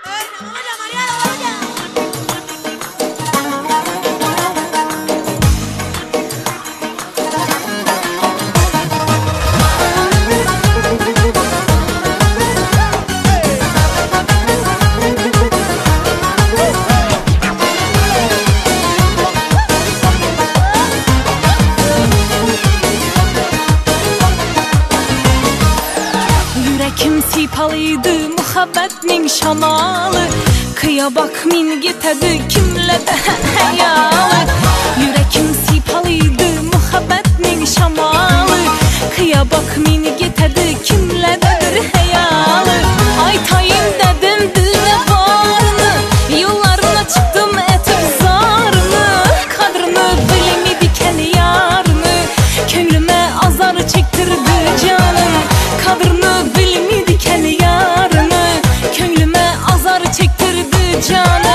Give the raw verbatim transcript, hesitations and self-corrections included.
Kim sipalıydı muhabbetinin şamalı. Kıya bak min gitedi kimle de hayalı. Yürekim sipalıydı muhabbetinin şamalı. Kıya bak min gitedi kimle dedir hayalı. Aytayım dedim diline varını, yollarına çıktım etip zarını. Kadrını bilemedi kel yarını, könlüme azarı çektirdi canım. Kadrını bilmedi kel yarını, könlüme azar çektirdi canım.